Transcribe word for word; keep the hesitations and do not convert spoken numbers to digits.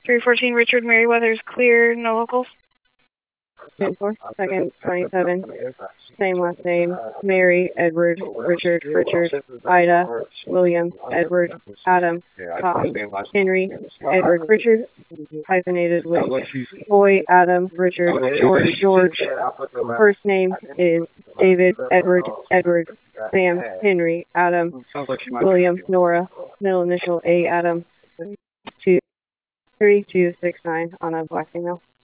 three fourteen Richard Merriweather is clear, no locals. four, second, twenty-seven, same last name, Mary, Edward, Richard, Richard, Ida, William, Edward, Adam, Tom, Henry, Edward, Richard, hyphenated with boy, Adam, Richard, George, George. First name is David, Edward, Edward, Sam, Henry, Adam, William, Nora, middle initial A, Adam, two, three, two, six, nine on a black female.